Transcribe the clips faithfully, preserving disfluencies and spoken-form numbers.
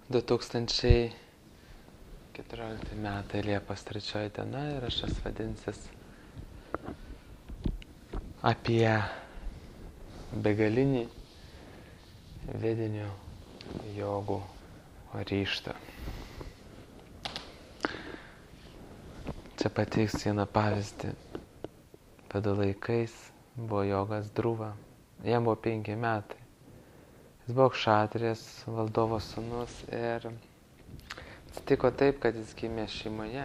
du tūkstančiai keturiolikti metai Liepos trečioji diena ir aš jas vadinsis apie begalinį vidinių jogų ryžtą. Čia pateiksiu vieną pavyzdį. Vedų laikais buvo jogas Dhruva. Jam buvo penki metai. Jis buvo kšatrijas, valdovo sūnus ir atsitiko taip, kad jis gimė šeimoje,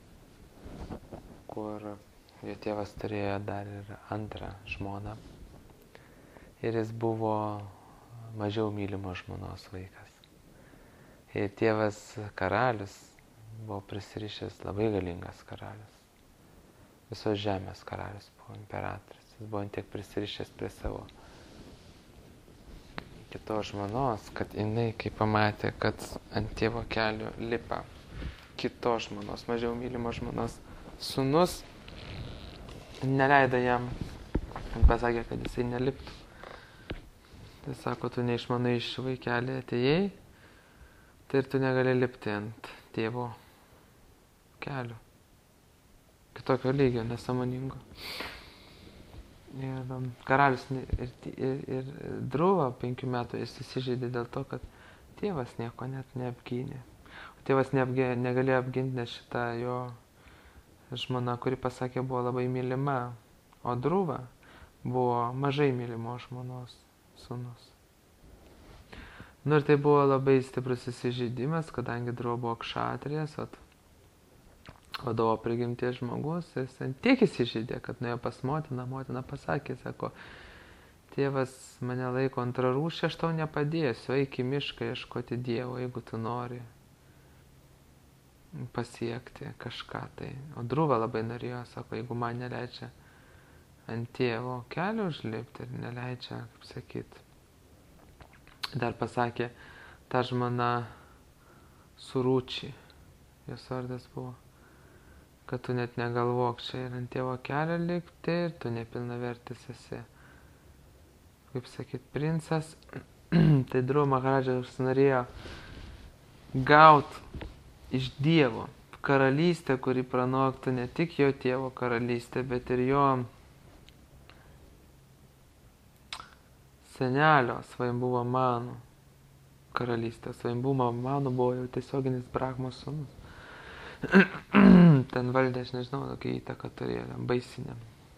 kur jo tėvas turėjo dar ir antrą žmoną. Ir jis buvo mažiau mylimo žmonos vaikas. Ir tėvas karalius buvo prisirišęs, labai galingas karalius. Visos žemės karalius buvo imperatorius. Jis buvo tiek prisirišęs prie savo kitos žmonos, kad jinai, kai pamatė, kad ant tėvo kelių lipa kitos žmonos, mažiau mylimo žmonos sūnus, neleido jam, pasakė, kad jisai neliptų. Tai sako, tu neišmanai iš vaikelį atėjai, tai ir tu negali lipti ant tėvo kelių. Kitokio lygio, nesąmoningo. Ir karalius ir, ir, ir Dhruva penkių metų jis įsižeidė dėl to, kad tėvas nieko net neapgynė. O tėvas neapgė, negalėjo apginti, nes šita jo žmona, kuri pasakė, buvo labai mylima. O Dhruva buvo mažai mylimo žmonos sūnus. Nu ir tai buvo labai stiprus įsižeidimas, kadangi Dhruva buvo kšatrijas, vadovo prigimties žmogus, jis tiek įsižeidė, kad nuėjo pas motiną, motina pasakė, sako, tėvas mane laiko antrarūšį, aš tau nepadėsiu, eik į mišką ieškoti Dievo, jeigu tu nori pasiekti kažką tai. O Dhruva labai norėjo, sako, jeigu man neleidžia ant tėvo kelio užlipti ir neleidžia, kaip sakyt. Dar pasakė, ta žmona Surūčiai, jos vardas buvo, kad tu net negalvok čia ir ant tėvo kelio likti ir tu nepilnavertis esi, kaip sakyt, princas. Tai Dhruva Maharadžas norėjo gauti iš Dievo karalystę, kuri pranoktų ne tik jo tėvo karalystę, bet ir jo senelio Svajambhuva Manu karalystę. Svajambhuva Manu buvo jau tiesioginis Brahmos sūnus. Ten valdė, aš nežinau, tokia įtaka turėjo, baisinė.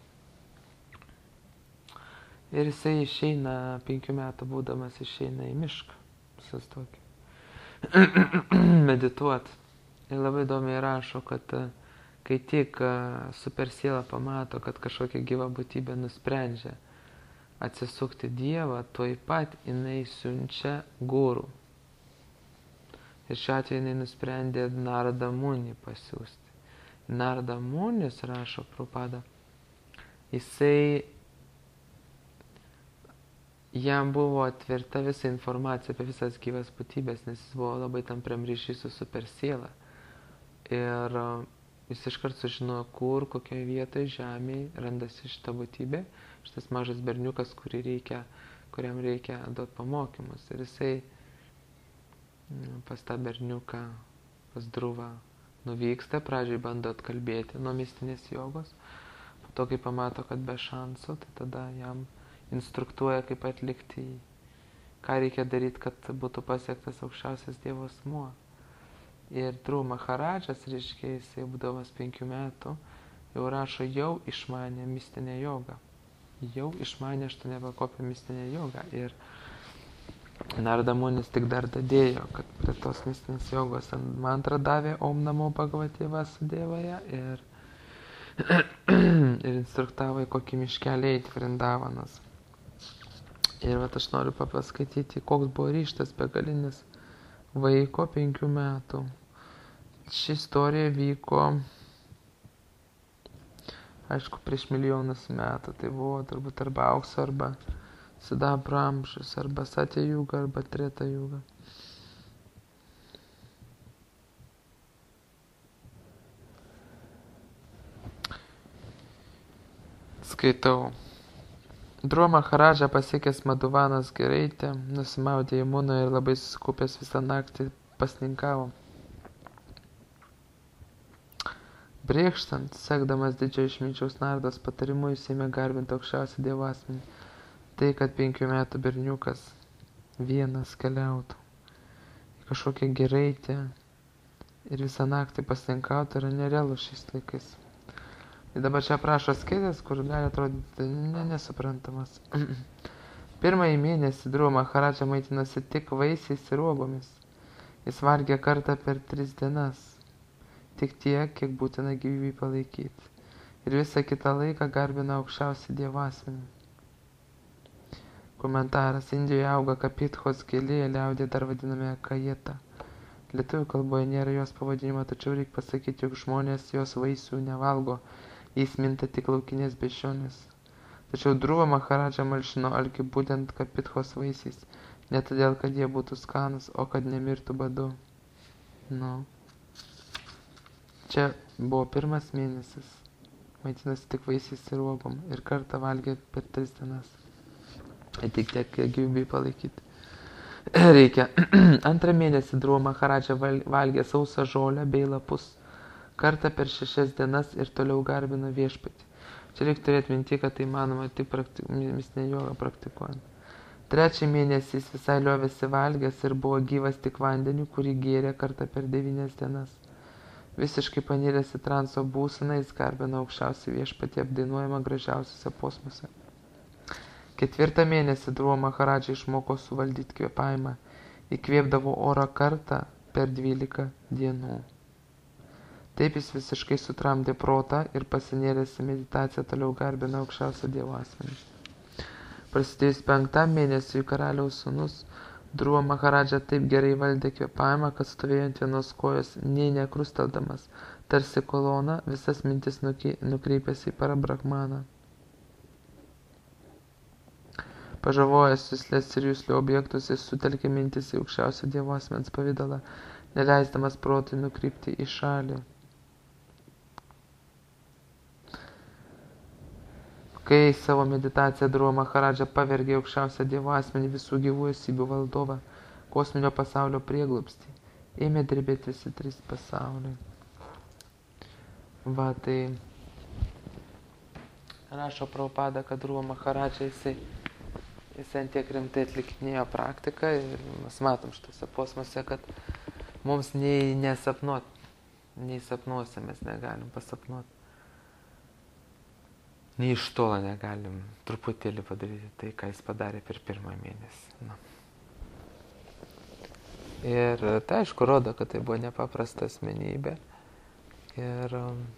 Ir jisai išeina, penkių metų būdamas išeina į mišką, sustokį, medituot. Ir labai įdomiai rašo, kad kai tik supersiela pamato, kad kažkokia gyva būtybė nusprendžia atsisukti Dievą, tuoj pat jinai siunčia gurų. Ir šiuo atveju jinai nusprendė Narada Munį pasiūsti. Narada Munis, rašo Prabhupada, jisai, jam buvo atverta visa informacija apie visas gyvas būtybės, nes jis buvo labai tampriam ryšy su supersiela. Ir jis iškart sužinojo, kur, kokioje vietoje žemėje randasi šita būtybė, šitas mažas berniukas, kurį reikia, kuriam reikia duoti pamokymus. Ir jisai pas tą berniuką, pas Dhruva nuvyksta, pradžiai bando atkalbėti nuo mistinės jogos, po to, kai pamato, kad be šansų, tai tada jam instruktuoja, kaip atlikti, ką reikia daryti, kad būtų pasiektas aukščiausias Dievo asmuo. Ir Dhruva Maharadžas, reiškia, jisai būdamas penkių metų, jau rašo, jau išmanė mistinę jogą. Jau išmanė aštuoniapakopę mistinę jogą. Ir Narada Munis tik dar dadėjo, kad prie tos mistinės jogos mantrą davė Om Namo Bhagavate Vasudevaya ir, ir instruktavo, į kokį miškelį eiti Vrindavanas. Ir vat aš noriu paskaityti, koks buvo ryžtas begalinis vaiko penkių metų. Ši istorija vyko, aišku, prieš milijonus metų. Tai buvo turbūt arba aukso, arba sidabro amžius, arba Satya Yuga, arba Treta Yuga. Skaitau. Dhruva Maharadža pasiekęs Madhuvanos giraitę, nusimaudė Jamunoje ir labai susikūpęs visą naktį pasninkavo. Brėkštant, sekdamas didžiojo išminčiaus Nardos patarimu, jis ėmė garbinti aukščiausią Dievo asmenį. Tai, kad penkių metų berniukas vienas keliautų į kažkokią giraitę ir visą naktį pasninkautų, yra nerealu šiais laikais. Ir dabar čia aprašo skaitės, kur gali atrodyti ne, nesuprantamas. Pirmąjį mėnesį Dhruva Maharadža maitinasi tik vaisiais ir uogomis. Jis valgė kartą per tris dienas, tik tiek, kiek būtina gyvybei palaikyti. Ir visą kitą laiką garbina aukščiausią Dievo asmenį. Komentaras. Indijoje auga kapithos gėlė, liaudyje dar vadiname kajeta. Lietuvių kalboje nėra jos pavadinimo, tačiau reikia pasakyti, jog žmonės jos vaisių nevalgo, jais minta tik laukinės beždžionės. Tačiau Dhruva Maharadža malšino alkį būtent kapithos vaisiais, ne todėl, kad jie būtų skanus, o kad nemirtų badu. Nu. Čia buvo pirmas mėnesis, maitinasi tik vaisiais ir uogom ir kartą valgė per tris dienas. Ir tik tiek gyvybei palaikyti. Reikia. Antrą mėnesį Dhruva Maharadža valgė sausą žolę bei lapus, kartą per šešias dienas ir toliau garbino viešpatį. Čia reikia turėti minti, kad tai manoma tik praktik... mistinę jogą praktikuojant. Trečią mėnesį jis visai liovėsi valgęs ir buvo gyvas tik vandeniu, kurį gėrė kartą per devynias dienas. Visiškai paniręs į transo būseną, jis garbino aukščiausią viešpatį, apdainuojamą gražiausiuose posmuose. Ketvirtą mėnesį Dhruva Maharadža išmoko suvaldyti kvėpavimą. Įkvėpdavo orą kartą per dvylika dienų. Taip jis visiškai sutramdė protą ir pasinėręs į meditaciją toliau garbino aukščiausią Dievo asmenį. Prasidėjus penktam mėnesiui karaliaus sūnus, Dhruva Maharadža taip gerai valdė kvėpavimą, kad stovėjo ant vienos kojos, nei nekrusteldamas, tarsi kolona, visas mintis nukreipęs į Parabrahmaną. Pažavojęs juslės ir juslių objektus, jis sutelkė mintis į aukščiausią Dievo asmens pavidalą, neleisdamas protui nukrypti į šalį. Kai savo meditaciją Dhruva Maharadža pavergė aukščiausią Dievo asmenį, visų gyvųjų esybių valdovą, kosminio pasaulio prieglobstį, ėmė drebėti visi trys pasauliai. Va, tai rašo Prabhupada, kad Dhruva Maharadža jisai, jisai tiek rimtai atlikinėjo praktiką ir mes matom šitose posmuose, kad mums nei nesapnuot, nei sapnuose mes negalim pasapnuot. Nei iš tolo negalim truputėlį padaryti tai, ką jis padarė per pirmą mėnesį. Na. Ir tai aišku rodo, kad tai buvo nepaprasta asmenybė. Ir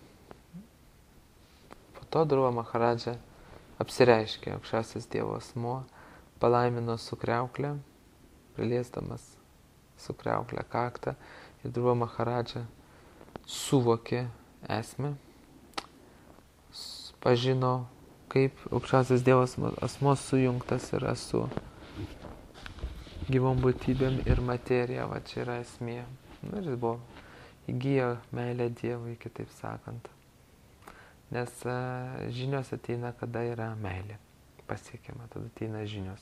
po to Dhruva Maharadža apsireiškė aukščiausias Dievo asmuo, palaimino su kriauklė, priliesdamas su kriauklė kaktą. Ir Dhruva Maharadža suvokė esmę, pažino, kaip aukščiausias Dievo asmuo sujungtas yra su gyvom būtybėm ir materija, va čia yra esmė. Nu, ir jis buvo įgyjo meilę Dievui, kitaip sakant. Nes uh, žinios ateina, kada yra meilė pasiekiama, tada ateina žinios.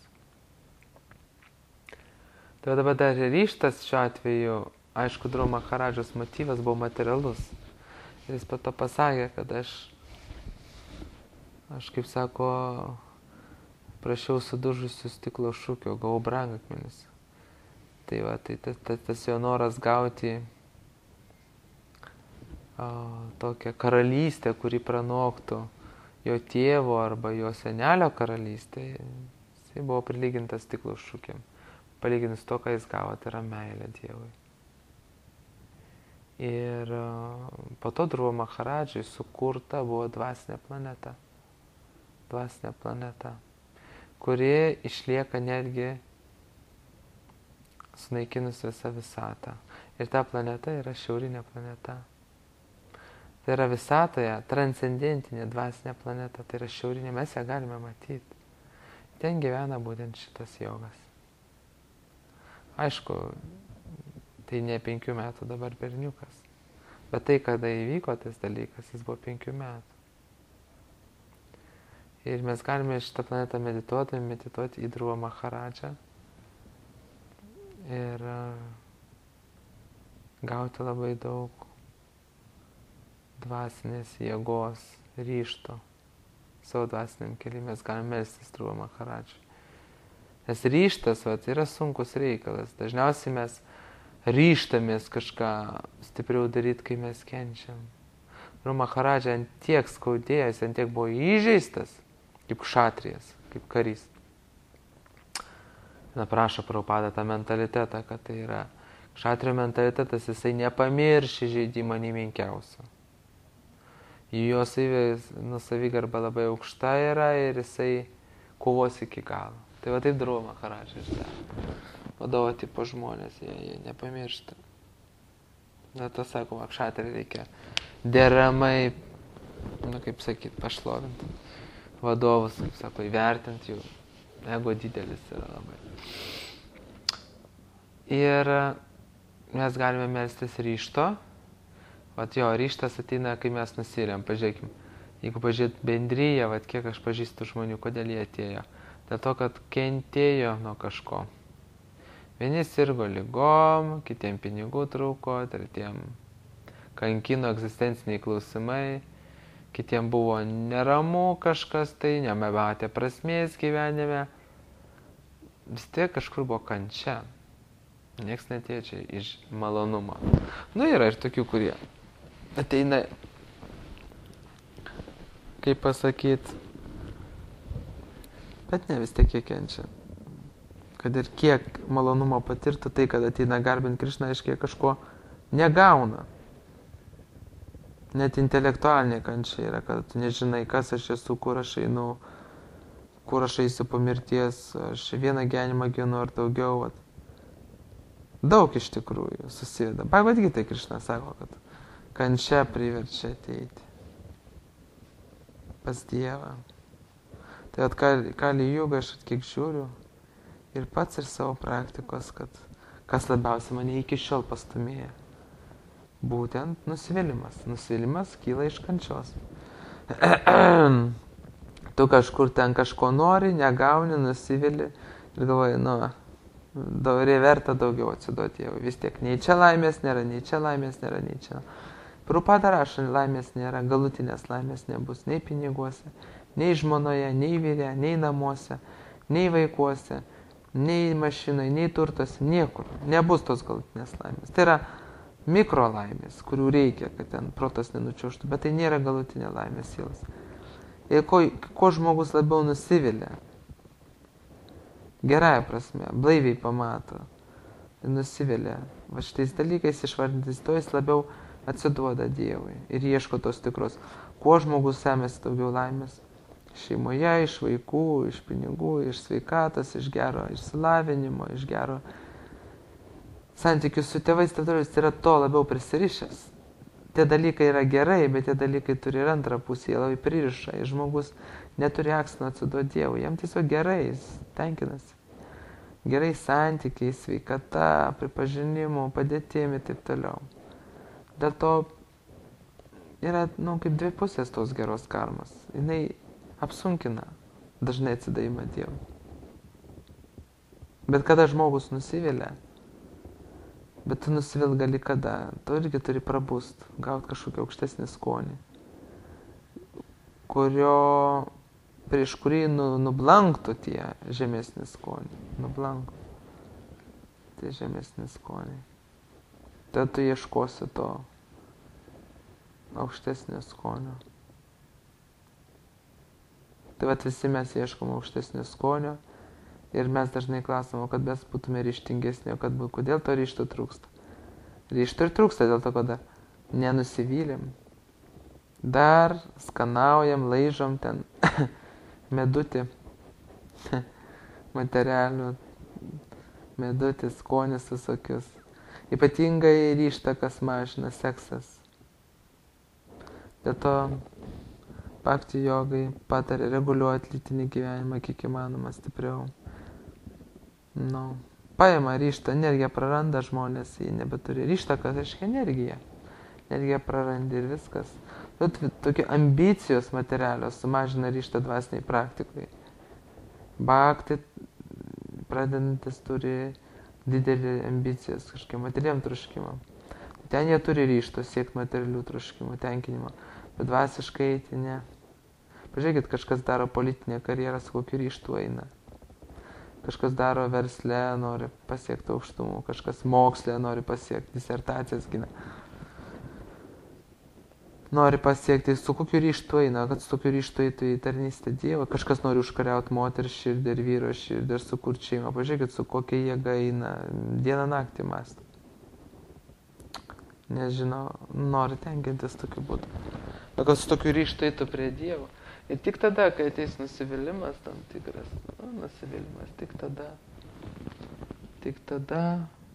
Tai dabar dar ryštas šiuo atveju, aišku, Dhruva Maharadžos motyvas buvo materialus. Ir jis po to pasakė, kad aš Aš, kaip sako, prašiau sudužusių stiklo šūkio, gavau brangakmenis. Tai va, tai tas, tas, tas jo noras gauti o, tokią karalystę, kuri pranoktų jo tėvo arba jo senelio karalystę, jisai buvo prilygintas stiklo šūkiam. Palyginus to, ką jis gavo, tai yra meilė Dievui. Ir o, po to Dhruva Maharadžai sukurta buvo dvasinė planeta. Dvasinė planeta, kuri išlieka netgi sunaikinus visą visatą. Ir ta planeta yra šiaurinė planeta. Tai yra visatoje transcendentinė dvasinė planeta, tai yra šiaurinė, mes ją galime matyti. Ten gyvena būtent šitas jogas. Aišku, tai ne penkių metų dabar berniukas, bet tai, kada įvyko tas dalykas, jis buvo penkių metų. Ir mes galime šitą planetą medituoti, medituoti į Dhruva Maharadžą. Ir gauti labai daug dvasinės jėgos, ryšto. Savo dvasiniam keliui mes galime melstis Dhruva Maharadžui. Nes ryštas, vat, yra sunkus reikalas. Dažniausiai mes ryštamės kažką stipriau daryti, kai mes kenčiam. Dhruva Maharadža ant tiek skaudėjęs, ant tiek buvo įžeistas, kaip kšatrijas, kaip karys. Na, prašo Prabhupada tą mentalitetą, kad tai yra kšatrio mentalitetas, jisai nepamirš įžeidimo nei menkiausio. Jo savigarba labai aukšta yra ir jisai kovos iki galo. Tai va taip Dhruva Maharadža išdaro. Vadovo tipo žmonės, jie, jie nepamiršta. Na, to sakoma, kšatriai reikia deramai, nu, kaip sakyt, pašlovinti vadovus, kaip sako, įvertinti jų. Ego didelis yra labai. Ir mes galime melstis ryšto. Vat jo, ryštas ateina, kai mes nusiriam. Pažiūrėkim, jeigu pažiūrėt bendryje, vat kiek aš pažįstu žmonių, kodėl jie atėjo. Dėl to, kad kentėjo nuo kažko. Vieni sirgo ligom, kitiem pinigų trūko, tretiem kankino egzistenciniai klausimai, kitiem buvo neramu kažkas tai, nematė prasmės gyvenime. Vis tiek kažkur buvo kančia. Niekas netėjo čia iš malonumo. Nu, yra ir tokių, kurie ateina, kaip pasakyt, bet ne, vis tiek jie kenčia. Kad ir kiek malonumo patirtų, tai, kad ateina garbint Krišną, aiškiai kažko negauna. Net intelektualinė kančia yra, kad tu nežinai, kas aš esu, kur aš einu, kur aš eisiu po mirties, aš vieną gyvenimą gyvenu ar daugiau. Vat. Daug iš tikrųjų susiveda. Bhagavad Gita Krišna sako, kad kančia priverčia ateiti pas Dievą. Tai at Kali Juga aš kiek žiūriu ir pats ir savo praktikos, kad kas labiausiai mane iki šiol pastumėja. Būtent nusivylimas. Nusivylimas kyla iš kančios. Tu kažkur ten kažko nori, negauni, nusivili ir galvoji, nu, daurė verta daugiau atsiduoti Dievui. Vis tiek nei čia laimės nėra, nei čia laimės nėra, nei čia. Prabhupada rašo, laimės nėra, galutinės laimės nebus nei piniguose, nei žmonoje, nei vyre, nei namuose, nei vaikuose, nei mašinai, nei turtuose, niekur. Nebus tos galutinės laimės. Tai yra mikro laimės, kurių reikia, kad ten protas nenučiuoštų, bet tai nėra galutinė laimės sielos. Ir ko, ko žmogus labiau nusivilia, gerąją prasme, blaiviai pamato, nusivilia, va šitais dalykais išvardintis, to jis labiau atsiduoda Dievui ir ieško tos tikros. Kuo žmogus semėsi daugiau laimės? Šeimoje, iš vaikų, iš pinigų, iš sveikatos, iš gero išsilavinimo, iš gero santykių su tėvais, tai yra to labiau prisirišęs. Tie dalykai yra gerai, bet tie dalykai turi ir antrą pusę, jie labai pririša. Ir žmogus neturi akstino atsiduoti Dievui. Jam tiesiog gerai, jis tenkinasi. Gerai santykiai, sveikata, pripažinimu, padėtimi ir taip toliau. Dėl to yra, nu, kaip dvi pusės tos geros karmos. Jinai apsunkina dažnai atsidavimą Dievui. Bet kada žmogus nusivilia, bet tu nusivilt gali kada, tu irgi turi prabust, gauti kažkokį aukštesnį skonį, kurio, prieš kurį nu, nublanktų tie žemesni skoniai. Nublanktų tie žemesni skoniai. Tada tu ieškosi to aukštesnio skonio. Tai vat visi mes ieškom aukštesnio skonio ir mes dažnai klausom, kad mes būtume ryštingesni, kad kodėl to ryšto trūksta. Ryšto ir trūksta dėl to, kad nenusivylim. Dar skanaujam, laižom ten medutį, materialių medutį, skonis visokius. Ypatingai ryžta, kas mažina seksas. Dėl to bhakti jogai patarė reguliuoti lytinį gyvenimą kiek įmanoma stipriau. Nu, paima ryžtą, energiją praranda žmonės, jie nebeturi ryžtą, kas reiškia energiją. Energiją prarandi ir viskas. Tokie ambicijos materialios sumažina ryžtą dvasiniai praktikai. Bhakti pradedantis turi didelį ambicijas kažkokiem materialiam troškimam. ten jie turi ryšto siekti materialių troškimų, tenkinimo, bet dvasiškai eiti ne. Pažiūrėkit, kažkas daro politinę karjerą, su kokiu ryštu eina. Kažkas daro versle, nori pasiekti aukštumų, kažkas moksle nori pasiekti, disertacijas gina. Nori pasiekti, su kokiu ryštu eina, kad su tokiu ryštu eitų į tarnystę Dievą. Kažkas nori užkariauti moters širdį ir vyro širdį ir sukurti šeimą. Pažiūrėkit, su kokia jėga eina, dieną naktį mąsto. Nežinau, nori tenkintis tokiu būdu. Bet kad su tokiu ryštu eitų prie Dievo. Ir tik tada, kai ateis nusivylimas tam tikras, nu, nusivylimas, tik tada, tik tada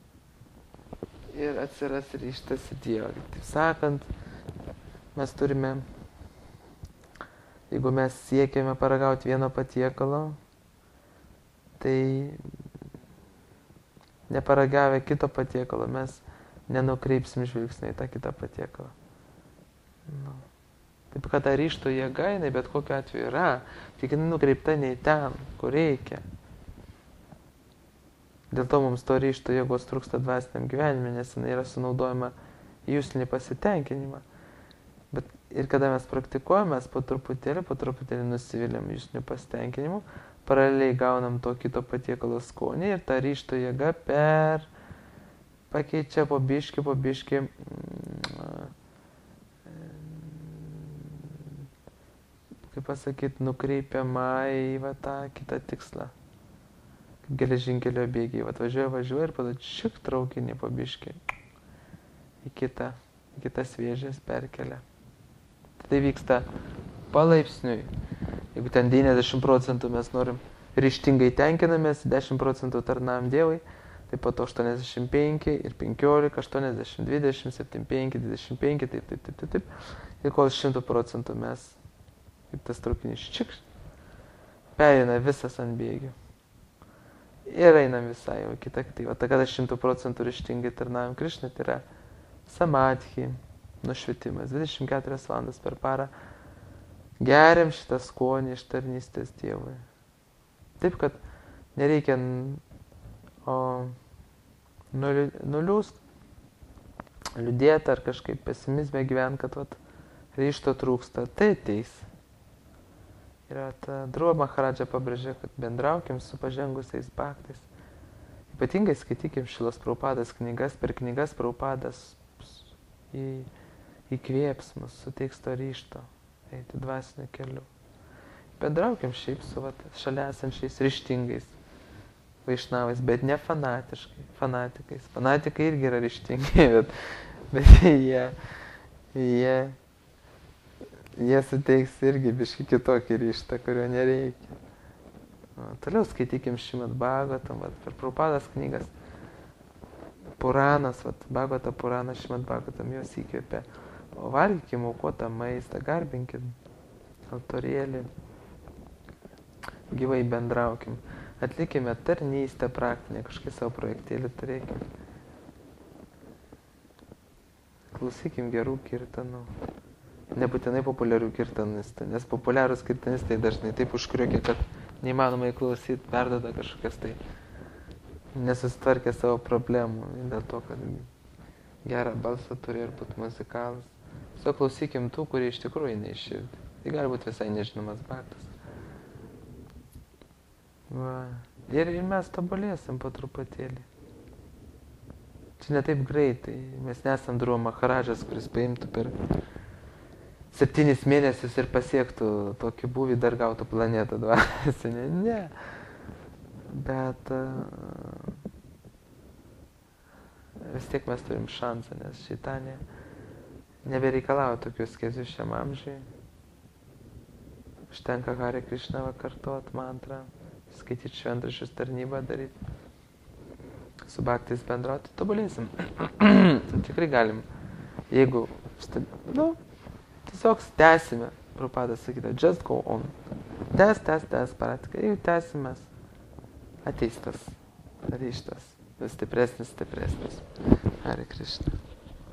ir atsiras ryštas į Dievą. Taip sakant, mes turime, jeigu mes siekiame paragauti vieno patiekalo, tai neparagavę kito patiekalo, mes nenukreipsim žvilgsnį į tą kitą patiekalą. Nu. Taip, kad ta ryžto jėga, jinai bet kokiu atveju yra, tik jinai nukreipta ne į ten, kur reikia. Dėl to mums to ryžto jėgos trūksta dvasiniam gyvenime, nes jinai yra sunaudojama į jūslinį pasitenkinimą. Bet ir kada mes praktikuojame, mes po truputėlį, po truputėlį nusiviliam jūsliniu pasitenkinimu, paraleliai gaunam to kito patiekalo skonį ir ta ryžto jėga per pakeičia po biškį, po biškį kaip pasakyti, nukreipiama į va, tą kitą tikslą. Kaip geležinkelio bėgiai. Va, važiuoja, važiuoja ir pada šik traukinį po biškį į kitą, į kitas vėžės perkelia. Tai vyksta palaipsniui. Jeigu ten devyniasdešimt procentų mes norim ryžtingai tenkinamės, dešimt procentų tarnaujam Dievui, tai po to aštuoniasdešimt penki ir penkiolika, aštuoniasdešimt, dvidešimt, septyniasdešimt penki, dvidešimt penki, taip, taip, taip, taip, taip. Ir kol šimtų procentų mes kaip tas traukinys čiks, perina visas ant bėgių. Ir einam visai jau kitą. Tai va, kada šimtų procentų ryžtingai tarnaujam Krišnai, tai yra samadhi, nušvitimas, dvidešimt keturias valandas per parą. Geriam šitą skonį iš tarnystės Dievui. Taip, kad nereikia o, nuliūst, liūdėti ar kažkaip pesimizme gyventi, kad vat, ryžto trūksta. Tai ateis. Ir Dhruva Maharadža pabrėžė, kad bendraukim su pažengusiais bhaktais. Ypatingai skaitykim Šilos Prabhupados knygas, per knygas Prabhupadas į, įkvėps mus, suteiks to ryžto eiti dvasiniu keliu. Bendraukim šiaip su vat, šalia esančiais ryžtingais vaišnavais, bet ne fanatiškai, fanatikais. Fanatikai irgi yra ryžtingi, bet, bet jie, jie jie suteiks irgi biškį kitokį ryžtą, kurio nereikia. O, toliau skaitykim Šrimad Bhagavatam, vat, per Prabhupados knygas. Puranas, vat, Bhagavata Puranas, Šrimad Bhagavatam, jos įkvėpia. O valgykim aukotą maistą, garbinkim altorėlį, gyvai bendraukim. Atlikime tarnystę praktinę, kažkai savo projektėlį turėkim. Klausykim gerų kirtanų. Nebūtinai populiarių kirtanistų, nes populiarūs kirtanistai dažnai taip užkriukia, kad neįmanoma įklausyti, perdoda kažkokias tai nesusitvarkė savo problemų, dėl to, kad gerą balsą turi ir būti muzikalas. Tiesiog klausykim tų, kurie iš tikrųjų neiširdį. Tai gali būti visai nežinomas bhaktas. Va. Ir, ir mes tobulėsim po truputėlį. Čia ne taip greitai. Mes nesam Dhruva Maharadžas, kuris paimtų per septynis mėnesius ir pasiektų tokį būvį, dar gautų planetą dvasinę. Ne. Bet uh, vis tiek mes turim šansą, nes šitanė nebereikalauja tokių skezių šiam amžiui. Užtenka Hare Krishna kartuot mantrą, skaityti šventraščius, tarnybą daryti, su bhaktais bendrauti, tobulėsim. Tikrai galim, jeigu, nu, tiesiog tęsime, Prabhupadas sakyta, just go on. Tęs, tęs, tęs praktiką. Jeigu tęsimės, ateis tas ryžtas, vis stipresnis, stipresnis. Hare Krishna.